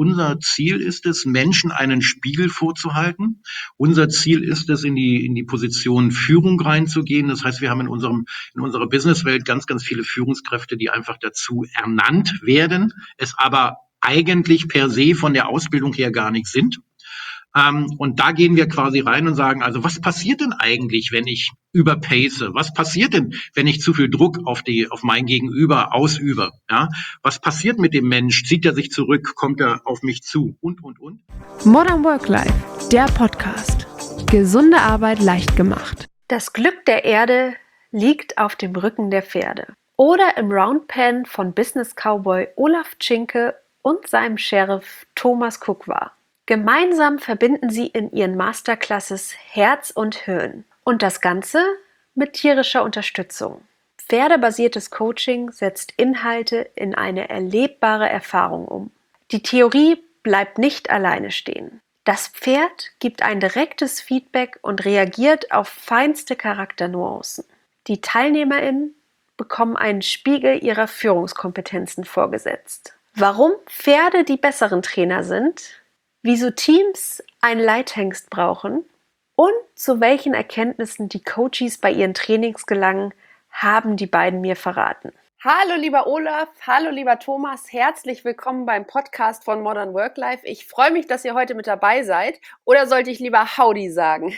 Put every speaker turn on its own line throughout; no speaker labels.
unser Ziel ist es, Menschen einen Spiegel vorzuhalten. Unser Ziel ist es, in die Position Führung reinzugehen. Das heißt, wir haben in unserer Businesswelt ganz, ganz viele Führungskräfte, die einfach dazu ernannt werden, es aber eigentlich per se von der Ausbildung her gar nicht sind. Und da gehen wir quasi rein und sagen, also was passiert denn eigentlich, wenn ich überpace? Was passiert denn, wenn ich zu viel Druck auf mein Gegenüber ausübe? Ja? Was passiert mit dem Mensch? Zieht er sich zurück? Kommt er auf mich zu? Und.
Modern Work Life, der Podcast. Gesunde Arbeit leicht gemacht. Das Glück der Erde liegt auf dem Rücken der Pferde. Oder im Roundpen von Business Cowboy Olaf Tschinke und seinem Sheriff Thomas Cook war. Gemeinsam verbinden sie in ihren Masterclasses Herz und Hirn. Und das Ganze mit tierischer Unterstützung. Pferdebasiertes Coaching setzt Inhalte in eine erlebbare Erfahrung um. Die Theorie bleibt nicht alleine stehen. Das Pferd gibt ein direktes Feedback und reagiert auf feinste Charakternuancen. Die TeilnehmerInnen bekommen einen Spiegel ihrer Führungskompetenzen vorgesetzt. Warum Pferde die besseren Trainer sind, wieso Teams einen Leithengst brauchen und zu welchen Erkenntnissen die Coaches bei ihren Trainings gelangen, haben die beiden mir verraten. Hallo lieber Olaf, hallo lieber Thomas, herzlich willkommen beim Podcast von Modern Work Life. Ich freue mich, dass ihr heute mit dabei seid. Oder sollte ich lieber Howdy sagen?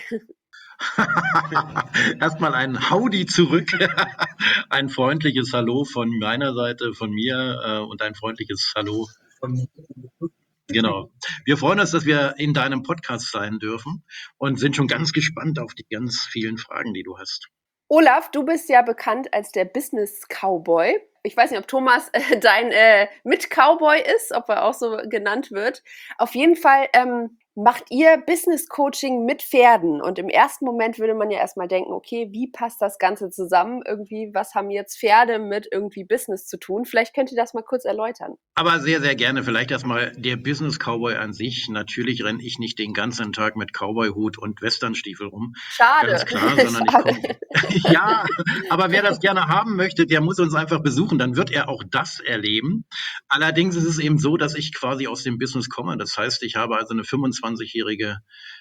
Erstmal ein Howdy zurück, ein freundliches Hallo von meiner Seite, von mir und ein freundliches Hallo von mir. Genau. Wir freuen uns, dass wir in deinem Podcast sein dürfen und sind schon ganz gespannt auf die ganz vielen Fragen, die du hast.
Olaf, du bist ja bekannt als der Business Cowboy. Ich weiß nicht, ob Thomas dein Mit-Cowboy ist, ob er auch so genannt wird. Auf jeden Fall macht ihr Business Coaching mit Pferden. Und im ersten Moment würde man ja erstmal denken, okay, wie passt das Ganze zusammen? Irgendwie, was haben jetzt Pferde mit irgendwie Business zu tun? Vielleicht könnt ihr das mal kurz erläutern.
Aber sehr, sehr gerne. Vielleicht erstmal der Business Cowboy an sich. Natürlich renne ich nicht den ganzen Tag mit Cowboy-Hut und Westernstiefel rum.
Schade.
Ganz klar, sondern ich komme. Ja, aber wer das gerne haben möchte, der muss uns einfach besuchen. Dann wird er auch das erleben. Allerdings ist es eben so, dass ich quasi aus dem Business komme. Das heißt, ich habe also eine 25-jährige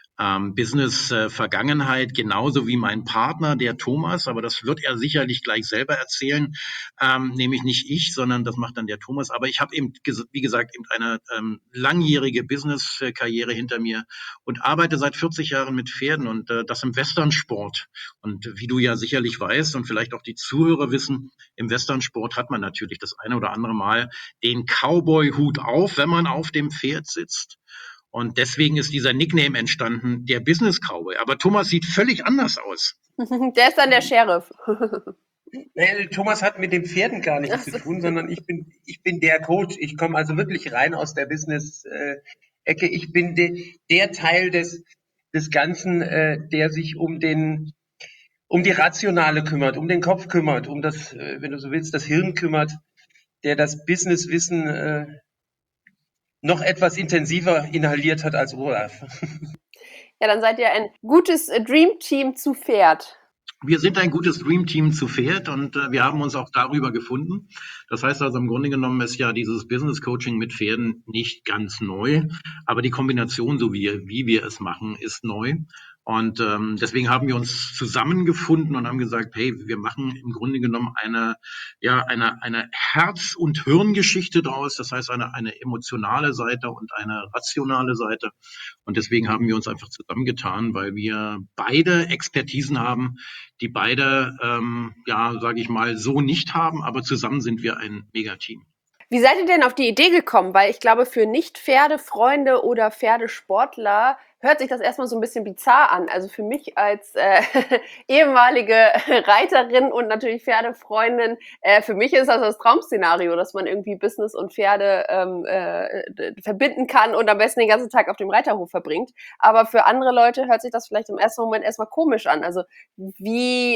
Business-Vergangenheit, genauso wie mein Partner, der Thomas, aber das wird er sicherlich gleich selber erzählen, nämlich nicht ich, sondern das macht dann der Thomas. Aber ich habe eben, wie gesagt, eben eine langjährige Business-Karriere hinter mir und arbeite seit 40 Jahren mit Pferden und das im Westernsport. Und wie du ja sicherlich weißt und vielleicht auch die Zuhörer wissen, im Westernsport hat man natürlich das eine oder andere Mal den Cowboy-Hut auf, wenn man auf dem Pferd sitzt. Und deswegen ist dieser Nickname entstanden, der Business Cowboy. Aber Thomas sieht völlig anders aus.
Der ist dann der Sheriff.
Thomas hat mit den Pferden gar nichts zu tun, sondern ich bin der Coach. Ich komme also wirklich rein aus der Business-Ecke. Ich bin der Teil des Ganzen, der sich um die Rationale kümmert, um den Kopf kümmert, um das, wenn du so willst, das Hirn kümmert, der das Businesswissen noch etwas intensiver inhaliert hat als Olaf.
Ja, dann seid ihr ein gutes Dream-Team zu Pferd.
Wir sind ein gutes Dream-Team zu Pferd und wir haben uns auch darüber gefunden. Das heißt also, im Grunde genommen ist ja dieses Business-Coaching mit Pferden nicht ganz neu, aber die Kombination, so wie wir es machen, ist neu. Und deswegen haben wir uns zusammengefunden und haben gesagt, hey, wir machen im Grunde genommen eine Herz- und Hirngeschichte draus. Das heißt, eine emotionale Seite und eine rationale Seite. Und deswegen haben wir uns einfach zusammengetan, weil wir beide Expertisen haben, die beide, sage ich mal, so nicht haben. Aber zusammen sind wir ein Megateam.
Wie seid ihr denn auf die Idee gekommen? Weil ich glaube, für Nicht-Pferdefreunde oder Pferdesportler hört sich das erstmal so ein bisschen bizarr an. Also für mich als ehemalige Reiterin und natürlich Pferdefreundin, für mich ist das Traum-Szenario, dass man irgendwie Business und Pferde verbinden kann und am besten den ganzen Tag auf dem Reiterhof verbringt. Aber für andere Leute hört sich das vielleicht im ersten Moment erstmal komisch an. Also wie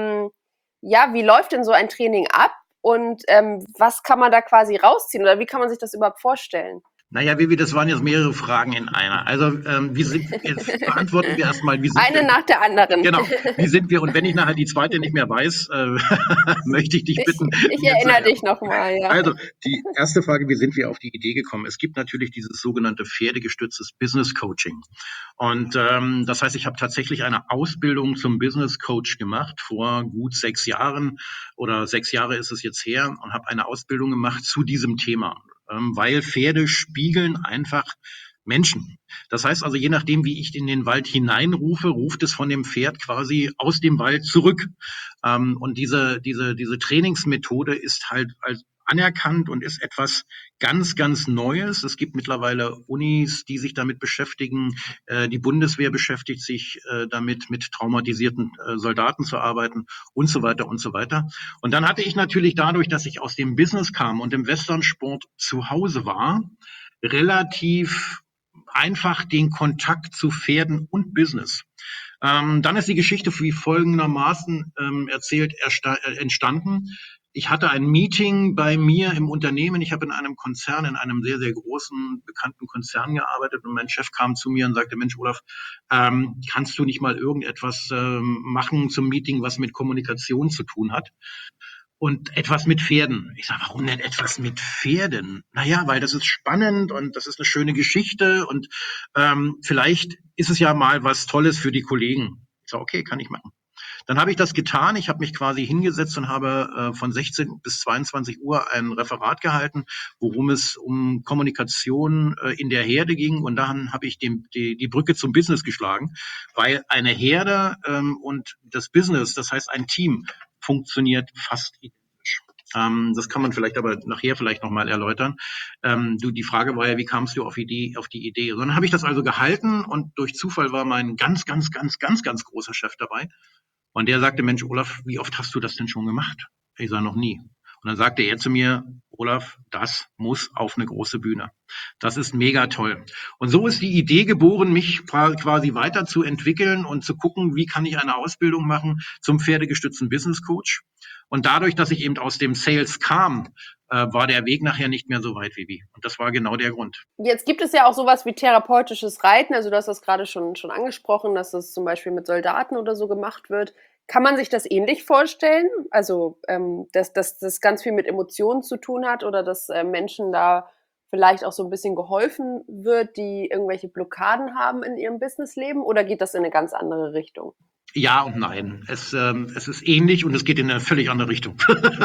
läuft denn so ein Training ab? Und was kann man da quasi rausziehen oder wie kann man sich das überhaupt vorstellen?
Naja, Vivi, das waren jetzt mehrere Fragen in einer. Also, jetzt beantworten wir erstmal, wie sind
Eine
wir?
nach der anderen.
Genau, wie sind wir? Und wenn ich nachher die zweite nicht mehr weiß, möchte ich dich bitten,
Ich
mir zu
erinnere
helfen.
dich nochmal, ja.
Also, die erste Frage, wie sind wir auf die Idee gekommen? Es gibt natürlich dieses sogenannte pferdegestütztes Business Coaching. Und das heißt, ich habe tatsächlich eine Ausbildung zum Business Coach gemacht vor gut 6 Jahren oder 6 Jahre ist es jetzt her und habe eine Ausbildung gemacht zu diesem Thema, weil Pferde spiegeln einfach Menschen. Das heißt also, je nachdem, wie ich in den Wald hineinrufe, ruft es von dem Pferd quasi aus dem Wald zurück. Und diese Trainingsmethode ist halt als anerkannt und ist etwas ganz, ganz Neues. Es gibt mittlerweile Unis, die sich damit beschäftigen. Die Bundeswehr beschäftigt sich damit, mit traumatisierten Soldaten zu arbeiten und so weiter und so weiter. Und dann hatte ich natürlich dadurch, dass ich aus dem Business kam und im Westernsport zu Hause war, relativ einfach den Kontakt zu Pferden und Business. Dann ist die Geschichte wie folgendermaßen entstanden. Ich hatte ein Meeting bei mir im Unternehmen. Ich habe in einem Konzern, in einem sehr, sehr großen, bekannten Konzern gearbeitet und mein Chef kam zu mir und sagte, Mensch, Olaf, kannst du nicht mal irgendetwas machen zum Meeting, was mit Kommunikation zu tun hat? Und etwas mit Pferden. Ich sage, warum denn etwas mit Pferden? Naja, weil das ist spannend und das ist eine schöne Geschichte und vielleicht ist es ja mal was Tolles für die Kollegen. Ich sage, okay, kann ich machen. Dann habe ich das getan. Ich habe mich quasi hingesetzt und habe von 16 bis 22 Uhr ein Referat gehalten, worum es um Kommunikation in der Herde ging. Und dann habe ich die Brücke zum Business geschlagen, weil eine Herde und das Business, das heißt ein Team, funktioniert fast identisch. Das kann man vielleicht aber nachher vielleicht nochmal erläutern. Die Frage war ja, wie kamst du auf die Idee? Und dann habe ich das also gehalten und durch Zufall war mein ganz, ganz, ganz, ganz, ganz großer Chef dabei. Und der sagte, Mensch, Olaf, wie oft hast du das denn schon gemacht? Ich sage, noch nie. Und dann sagte er zu mir, Olaf, das muss auf eine große Bühne. Das ist mega toll. Und so ist die Idee geboren, mich quasi weiterzuentwickeln und zu gucken, wie kann ich eine Ausbildung machen zum pferdegestützten Business Coach. Und dadurch, dass ich eben aus dem Sales kam, war der Weg nachher nicht mehr so weit wie. Und das war genau der Grund.
Jetzt gibt es ja auch sowas wie therapeutisches Reiten. Also du hast das gerade schon angesprochen, dass das zum Beispiel mit Soldaten oder so gemacht wird. Kann man sich das ähnlich vorstellen? Also, dass das ganz viel mit Emotionen zu tun hat oder dass Menschen da vielleicht auch so ein bisschen geholfen wird, die irgendwelche Blockaden haben in ihrem Businessleben? Oder geht das in eine ganz andere Richtung?
Ja und nein. Es ist ähnlich und es geht in eine völlig andere Richtung.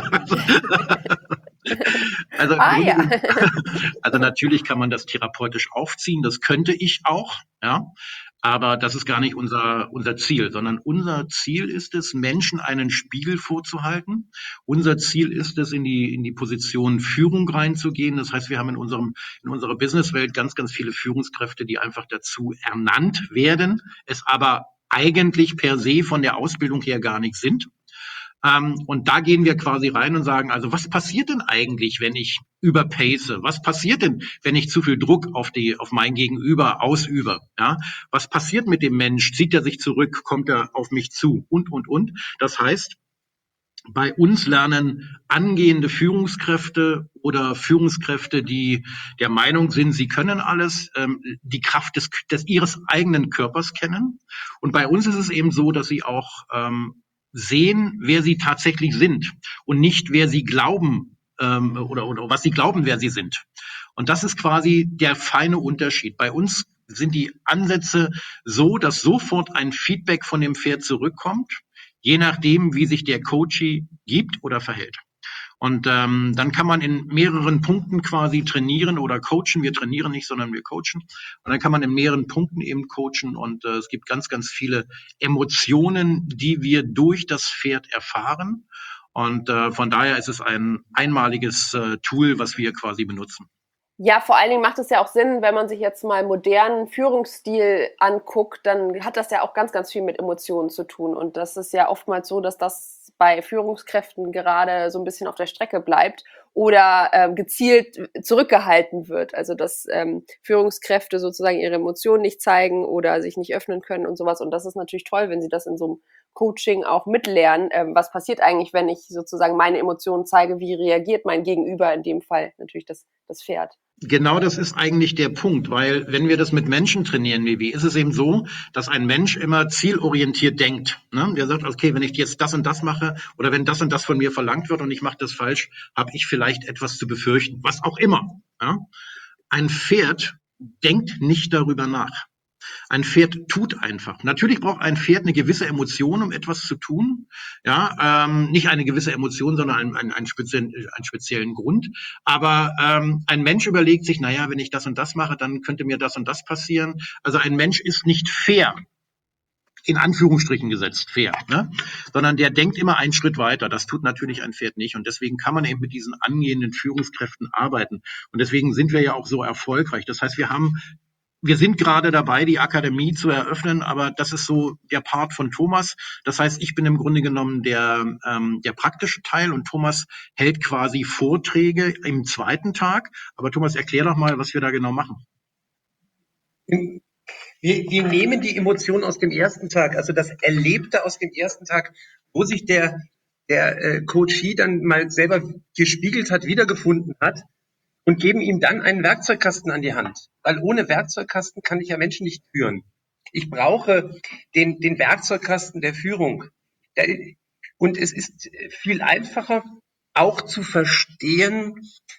Also,
Ja.
also natürlich kann man das therapeutisch aufziehen, das könnte ich auch, ja. Aber das ist gar nicht unser Ziel, sondern unser Ziel ist es, Menschen einen Spiegel vorzuhalten. Unser Ziel ist es, in die Position Führung reinzugehen. Das heißt, wir haben in unserer Businesswelt ganz, ganz viele Führungskräfte, die einfach dazu ernannt werden, es aber eigentlich per se von der Ausbildung her gar nicht sind. Und da gehen wir quasi rein und sagen, also was passiert denn eigentlich, wenn ich überpace? Was passiert denn, wenn ich zu viel Druck auf mein Gegenüber ausübe? Ja? Was passiert mit dem Mensch? Zieht er sich zurück? Kommt er auf mich zu? Und. Das heißt, bei uns lernen angehende Führungskräfte oder Führungskräfte, die der Meinung sind, sie können alles, die Kraft ihres eigenen Körpers kennen. Und bei uns ist es eben so, dass sie auch sehen, wer sie tatsächlich sind und nicht, wer sie glauben oder was sie glauben, wer sie sind. Und das ist quasi der feine Unterschied. Bei uns sind die Ansätze so, dass sofort ein Feedback von dem Pferd zurückkommt, je nachdem, wie sich der Coachee gibt oder verhält. Und dann kann man in mehreren Punkten quasi trainieren oder coachen. Wir trainieren nicht, sondern wir coachen. Und dann kann man in mehreren Punkten eben coachen. Und es gibt ganz, ganz viele Emotionen, die wir durch das Pferd erfahren. Und von daher ist es ein einmaliges Tool, was wir quasi benutzen.
Ja, vor allen Dingen macht es ja auch Sinn, wenn man sich jetzt mal modernen Führungsstil anguckt, dann hat das ja auch ganz, ganz viel mit Emotionen zu tun. Und das ist ja oftmals so, dass das bei Führungskräften gerade so ein bisschen auf der Strecke bleibt oder gezielt zurückgehalten wird. Also dass Führungskräfte sozusagen ihre Emotionen nicht zeigen oder sich nicht öffnen können und sowas. Und das ist natürlich toll, wenn sie das in so einem Coaching auch mitlernen. Was passiert eigentlich, wenn ich sozusagen meine Emotionen zeige? Wie reagiert mein Gegenüber, in dem Fall natürlich das Pferd?
Genau, das ist eigentlich der Punkt, weil wenn wir das mit Menschen trainieren, Vivi, ist es eben so, dass ein Mensch immer zielorientiert denkt. Ne? Der sagt, okay, wenn ich jetzt das und das mache oder wenn das und das von mir verlangt wird und ich mache das falsch, habe ich vielleicht etwas zu befürchten, was auch immer. Ja? Ein Pferd denkt nicht darüber nach. Ein Pferd tut einfach. Natürlich braucht ein Pferd eine gewisse Emotion, um etwas zu tun. Ja, nicht eine gewisse Emotion, sondern einen speziellen Grund. Aber ein Mensch überlegt sich, naja, wenn ich das und das mache, dann könnte mir das und das passieren. Also ein Mensch ist nicht fair, in Anführungsstrichen gesetzt, fair, ne? Sondern der denkt immer einen Schritt weiter. Das tut natürlich ein Pferd nicht. Und deswegen kann man eben mit diesen angehenden Führungskräften arbeiten. Und deswegen sind wir ja auch so erfolgreich. Das heißt, wir sind gerade dabei, die Akademie zu eröffnen, aber das ist so der Part von Thomas. Das heißt, ich bin im Grunde genommen der praktische Teil und Thomas hält quasi Vorträge im zweiten Tag. Aber Thomas, erklär doch mal, was wir da genau machen.
Wir nehmen die Emotionen aus dem ersten Tag, also das Erlebte aus dem ersten Tag, wo sich der Coachee dann mal selber gespiegelt hat, wiedergefunden hat und geben ihm dann einen Werkzeugkasten an die Hand. Weil ohne Werkzeugkasten kann ich ja Menschen nicht führen. Ich brauche den Werkzeugkasten der Führung. Und es ist viel einfacher, auch zu verstehen,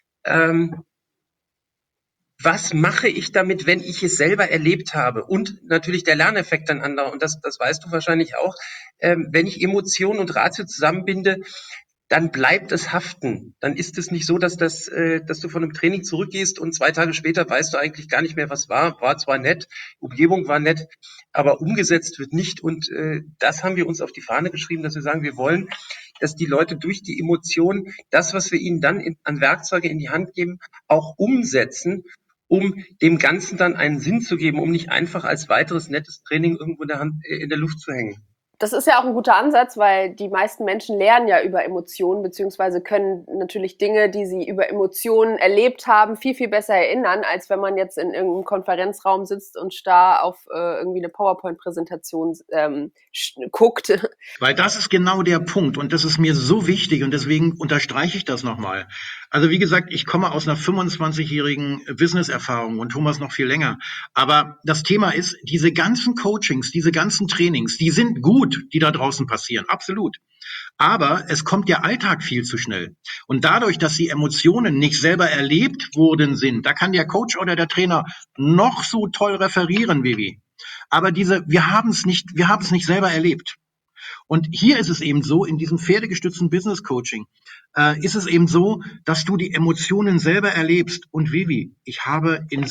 was mache ich damit, wenn ich es selber erlebt habe? Und natürlich der Lerneffekt ein anderer. Und das weißt du wahrscheinlich auch. Wenn ich Emotion und Ratio zusammenbinde, dann bleibt es haften. Dann ist es nicht so, dass du von einem Training zurückgehst und 2 Tage später weißt du eigentlich gar nicht mehr, was war. War zwar nett, Umgebung war nett, aber umgesetzt wird nicht. Und das haben wir uns auf die Fahne geschrieben, dass wir sagen, wir wollen, dass die Leute durch die Emotionen das, was wir ihnen dann an Werkzeuge in die Hand geben, auch umsetzen, um dem Ganzen dann einen Sinn zu geben, um nicht einfach als weiteres nettes Training irgendwo in der Luft zu hängen.
Das ist ja auch ein guter Ansatz, weil die meisten Menschen lernen ja über Emotionen, beziehungsweise können natürlich Dinge, die sie über Emotionen erlebt haben, viel, viel besser erinnern, als wenn man jetzt in irgendeinem Konferenzraum sitzt und starr auf irgendwie eine PowerPoint-Präsentation guckt.
Weil das ist genau der Punkt und das ist mir so wichtig und deswegen unterstreiche ich das nochmal. Also wie gesagt, ich komme aus einer 25-jährigen Business-Erfahrung und Thomas noch viel länger. Aber das Thema ist, diese ganzen Coachings, diese ganzen Trainings, die sind gut, die da draußen passieren, absolut. Aber es kommt der Alltag viel zu schnell. Und dadurch, dass die Emotionen nicht selber erlebt worden sind, da kann der Coach oder der Trainer noch so toll referieren, Vivi. Aber wir haben es nicht selber erlebt. Und hier ist es eben so, in diesem pferdegestützten Business Coaching, ist es eben so, dass du die Emotionen selber erlebst. Und Vivi, wir haben in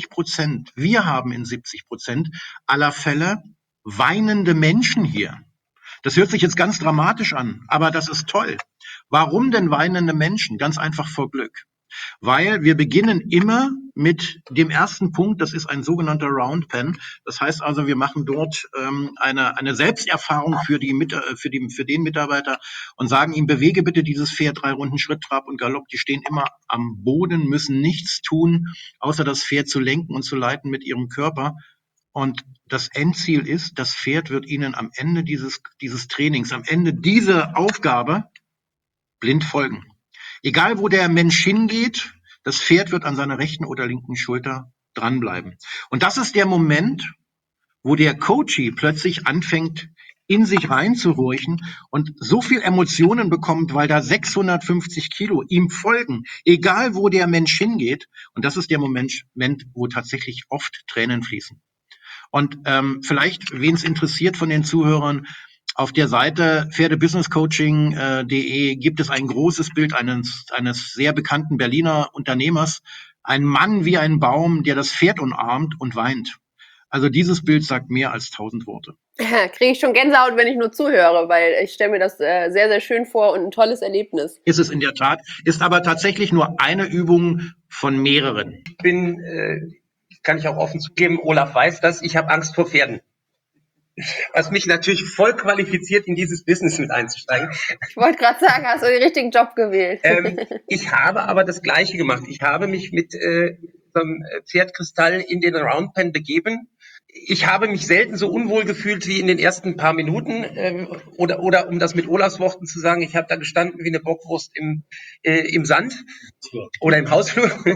70% aller Fälle weinende Menschen hier. Das hört sich jetzt ganz dramatisch an, aber das ist toll. Warum denn weinende Menschen? Ganz einfach vor Glück. Weil wir beginnen immer mit dem ersten Punkt, das ist ein sogenannter Round Pen. Das heißt also, wir machen dort eine Selbsterfahrung für den Mitarbeiter und sagen ihm, bewege bitte dieses Pferd 3 Runden Schritt, Trab und Galopp. Die stehen immer am Boden, müssen nichts tun, außer das Pferd zu lenken und zu leiten mit ihrem Körper. Und das Endziel ist, das Pferd wird Ihnen am Ende dieses Trainings, am Ende dieser Aufgabe blind folgen. Egal, wo der Mensch hingeht, das Pferd wird an seiner rechten oder linken Schulter dranbleiben. Und das ist der Moment, wo der Coachee plötzlich anfängt, in sich reinzuhorchen und so viel Emotionen bekommt, weil da 650 Kilo ihm folgen, egal wo der Mensch hingeht. Und das ist der Moment, wo tatsächlich oft Tränen fließen. Und vielleicht, wen es interessiert von den Zuhörern, auf der Seite pferdebusinesscoaching.de gibt es ein großes Bild eines sehr bekannten Berliner Unternehmers, ein Mann wie ein Baum, der das Pferd umarmt und weint. Also dieses Bild sagt mehr als 1000 Worte.
Kriege ich schon Gänsehaut, wenn ich nur zuhöre, weil ich stelle mir das sehr, sehr schön vor und ein tolles Erlebnis.
Ist es in der Tat, ist aber tatsächlich nur eine Übung von mehreren.
Kann ich auch offen zugeben, Olaf weiß das, ich habe Angst vor Pferden. Was mich natürlich voll qualifiziert, in dieses Business mit einzusteigen.
Ich wollte gerade sagen, hast du den richtigen Job gewählt.
Ich habe aber das Gleiche gemacht. Ich habe mich mit einem Pferdkristall in den Round Pen begeben. Ich habe mich selten so unwohl gefühlt wie in den ersten paar Minuten. Oder um das mit Olafs Worten zu sagen, ich habe da gestanden wie eine Bockwurst im Sand oder im Hausflur.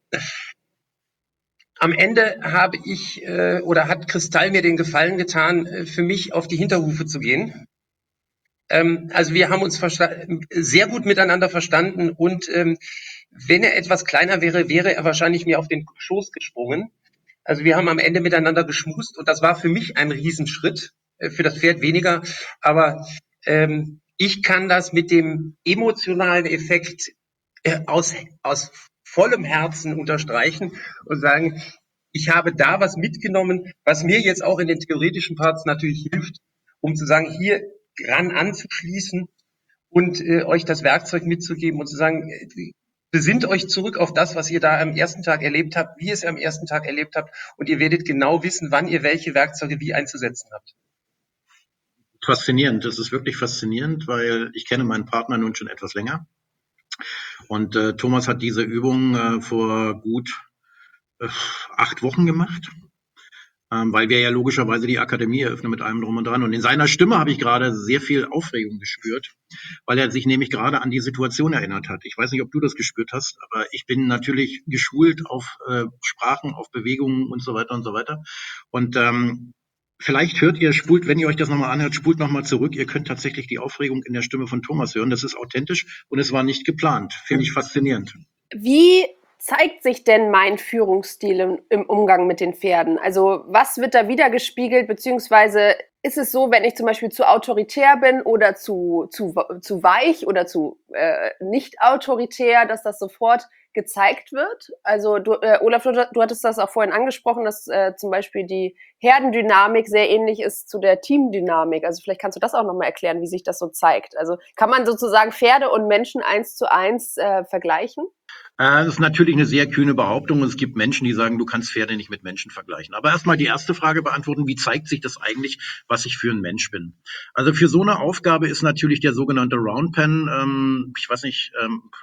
Am Ende habe ich oder hat Kristall mir den Gefallen getan, für mich auf die Hinterhufe zu gehen. Also wir haben uns sehr gut miteinander verstanden und wenn er etwas kleiner wäre, wäre er wahrscheinlich mir auf den Schoß gesprungen. Also wir haben am Ende miteinander geschmust und das war für mich ein Riesenschritt, für das Pferd weniger. Aber ich kann das mit dem emotionalen Effekt aus vollem Herzen unterstreichen und sagen, ich habe da was mitgenommen, was mir jetzt auch in den theoretischen Parts natürlich hilft, um zu sagen, hier ran anzuschließen und euch das Werkzeug mitzugeben und zu sagen, besinnt euch zurück auf das, was ihr da am ersten Tag erlebt habt, wie ihr es am ersten Tag erlebt habt und ihr werdet genau wissen, wann ihr welche Werkzeuge wie einzusetzen habt.
Faszinierend, das ist wirklich faszinierend, weil ich kenne meinen Partner nun schon etwas länger und Thomas hat diese Übung vor gut 8 Wochen gemacht. Weil wir ja logischerweise die Akademie eröffnen mit allem drum und dran. Und in seiner Stimme habe ich gerade sehr viel Aufregung gespürt, weil er sich nämlich gerade an die Situation erinnert hat. Ich weiß nicht, ob du das gespürt hast, aber ich bin natürlich geschult auf Sprachen, auf Bewegungen und so weiter und so weiter. Und vielleicht wenn ihr euch das nochmal anhört, spult nochmal zurück. Ihr könnt tatsächlich die Aufregung in der Stimme von Thomas hören. Das ist authentisch und es war nicht geplant. Finde ich faszinierend.
Wie zeigt sich denn mein Führungsstil im Umgang mit den Pferden? Also was wird da wiedergespiegelt, beziehungsweise ist es so, wenn ich zum Beispiel zu autoritär bin oder zu weich oder zu nicht autoritär, dass das sofort gezeigt wird? Also Olaf, du hattest das auch vorhin angesprochen, dass zum Beispiel die Herdendynamik sehr ähnlich ist zu der Teamdynamik. Also vielleicht kannst du das auch nochmal erklären, wie sich das so zeigt. Also kann man sozusagen Pferde und Menschen 1:1 vergleichen?
Das ist natürlich eine sehr kühne Behauptung und es gibt Menschen, die sagen, du kannst Pferde nicht mit Menschen vergleichen. Aber erstmal die erste Frage beantworten, wie zeigt sich das eigentlich, was ich für ein Mensch bin? Also für so eine Aufgabe ist natürlich der sogenannte Round Pen, ich weiß nicht,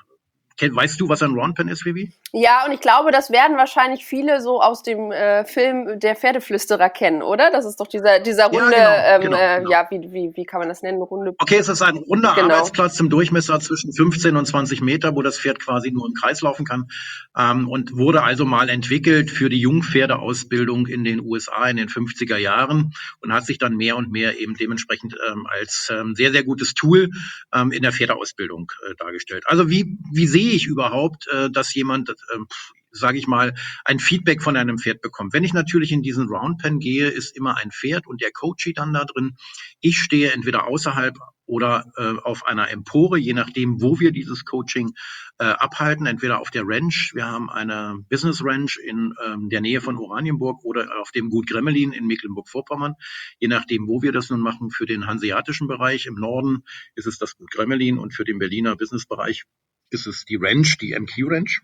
weißt du, was ein Round Pen ist, Vivi?
Ja, und ich glaube, das werden wahrscheinlich viele so aus dem Film Der Pferdeflüsterer kennen, oder? Das ist doch dieser runde,
genau.
ja, wie kann man das nennen? Runde.
Okay, es ist ein runder Arbeitsplatz im Durchmesser zwischen 15 und 20 Meter, wo das Pferd quasi nur im Kreis laufen kann und wurde also mal entwickelt für die Jungpferdeausbildung in den USA in den 50er Jahren und hat sich dann mehr und mehr eben dementsprechend als sehr, sehr gutes Tool in der Pferdeausbildung dargestellt. Also wie sehe ich überhaupt, dass jemand sage ich mal, ein Feedback von einem Pferd bekommt. Wenn ich natürlich in diesen Round Pen gehe, ist immer ein Pferd und der Coachie dann da drin. Ich stehe entweder außerhalb oder auf einer Empore, je nachdem, wo wir dieses Coaching abhalten, entweder auf der Ranch, wir haben eine Business Ranch in der Nähe von Oranienburg oder auf dem Gut Gremmelin in Mecklenburg-Vorpommern, je nachdem, wo wir das nun machen. Für den hanseatischen Bereich im Norden ist es das Gut Gremmelin und für den Berliner Businessbereich ist es die Ranch, die MQ Ranch.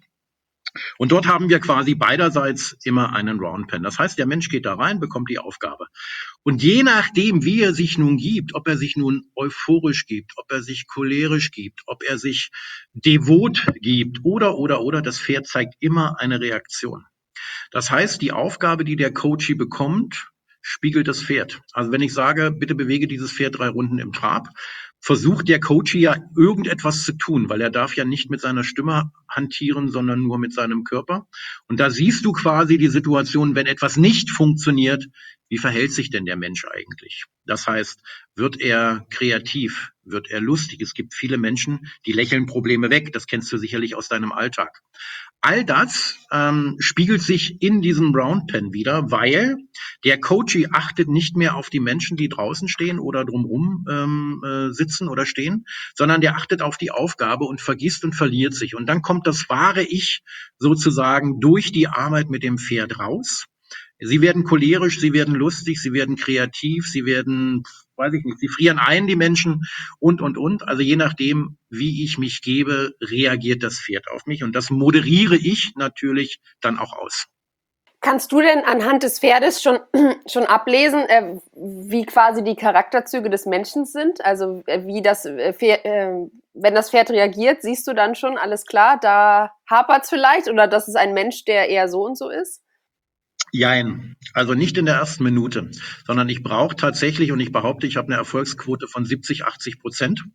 Und dort haben wir quasi beiderseits immer einen Round Pen. Das heißt, der Mensch geht da rein, bekommt die Aufgabe. Und je nachdem, wie er sich nun gibt, ob er sich nun euphorisch gibt, ob er sich cholerisch gibt, ob er sich devot gibt oder, das Pferd zeigt immer eine Reaktion. Das heißt, die Aufgabe, die der Coachie bekommt, spiegelt das Pferd. Also wenn ich sage, bitte bewege dieses Pferd 3 Runden im Trab, versucht der Coachie ja irgendetwas zu tun, weil er darf ja nicht mit seiner Stimme hantieren, sondern nur mit seinem Körper. Und da siehst du quasi die Situation, wenn etwas nicht funktioniert, wie verhält sich denn der Mensch eigentlich? Das heißt, wird er kreativ? Wird er lustig? Es gibt viele Menschen, die lächeln Probleme weg. Das kennst du sicherlich aus deinem Alltag. All das spiegelt sich in diesem Round Pen wieder, weil der Coachie achtet nicht mehr auf die Menschen, die draußen stehen oder drumherum sitzen oder stehen, sondern der achtet auf die Aufgabe und vergisst und verliert sich. Und dann kommt das wahre Ich sozusagen durch die Arbeit mit dem Pferd raus. Sie werden cholerisch, sie werden lustig, sie werden kreativ, sie werden, weiß ich nicht, sie frieren ein, die Menschen und. Also je nachdem, wie ich mich gebe, reagiert das Pferd auf mich und das moderiere ich natürlich dann auch aus.
Kannst du denn anhand des Pferdes schon ablesen, wie quasi die Charakterzüge des Menschen sind? Also wie das Pferd, wenn das Pferd reagiert, siehst du dann schon, alles klar, da hapert's vielleicht oder das ist ein Mensch, der eher so und so ist?
Jein. Also nicht in der ersten Minute, sondern ich brauche tatsächlich, und ich behaupte, ich habe eine Erfolgsquote von 70-80%.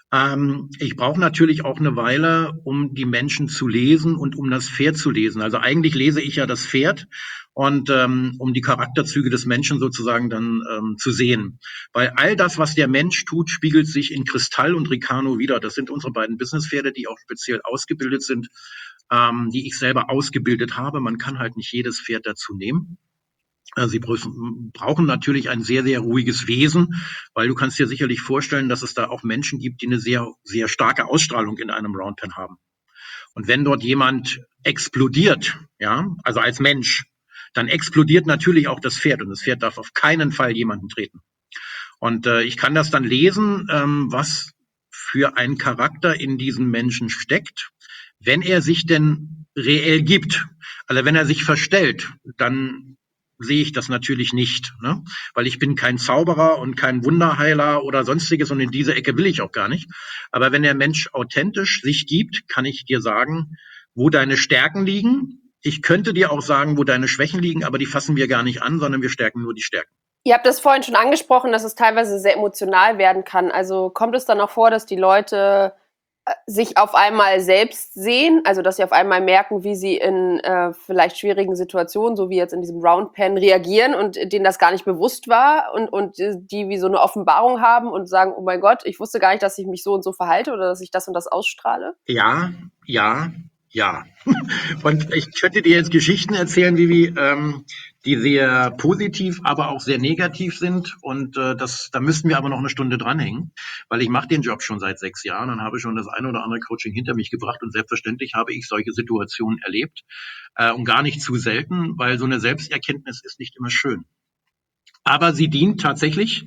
Ich brauche natürlich auch eine Weile, um die Menschen zu lesen und um das Pferd zu lesen. Also eigentlich lese ich ja das Pferd und um die Charakterzüge des Menschen sozusagen dann zu sehen. Weil all das, was der Mensch tut, spiegelt sich in Kristall und Ricano wieder. Das sind unsere beiden Businesspferde, die auch speziell ausgebildet sind, die ich selber ausgebildet habe. Man kann halt nicht jedes Pferd dazu nehmen. Sie brauchen natürlich ein sehr, sehr ruhiges Wesen, weil du kannst dir sicherlich vorstellen, dass es da auch Menschen gibt, die eine sehr, sehr starke Ausstrahlung in einem Roundpen haben. Und wenn dort jemand explodiert, ja, also als Mensch, dann explodiert natürlich auch das Pferd und das Pferd darf auf keinen Fall jemanden treten. Und ich kann das dann lesen, was für ein Charakter in diesem Menschen steckt, wenn er sich denn reell gibt. Also wenn er sich verstellt, dann sehe ich das natürlich nicht, ne? Weil ich bin kein Zauberer und kein Wunderheiler oder sonstiges und in diese Ecke will ich auch gar nicht. Aber wenn der Mensch authentisch sich gibt, kann ich dir sagen, wo deine Stärken liegen. Ich könnte dir auch sagen, wo deine Schwächen liegen, aber die fassen wir gar nicht an, sondern wir stärken nur die Stärken.
Ihr habt das vorhin schon angesprochen, dass es teilweise sehr emotional werden kann. Also kommt es dann auch vor, dass die Leute sich auf einmal selbst sehen, also dass sie auf einmal merken, wie sie in vielleicht schwierigen Situationen, so wie jetzt in diesem Roundpen, reagieren und denen das gar nicht bewusst war und die wie so eine Offenbarung haben und sagen, oh mein Gott, ich wusste gar nicht, dass ich mich so und so verhalte oder dass ich das und das ausstrahle?
Ja, ja, ja. Und ich könnte dir jetzt Geschichten erzählen, Vivi, die sehr positiv, aber auch sehr negativ sind. Und da müssten wir aber noch eine Stunde dranhängen, weil ich mache den Job schon seit 6 Jahren und habe schon das eine oder andere Coaching hinter mich gebracht. Und selbstverständlich habe ich solche Situationen erlebt und gar nicht zu selten, weil so eine Selbsterkenntnis ist nicht immer schön. Aber sie dient tatsächlich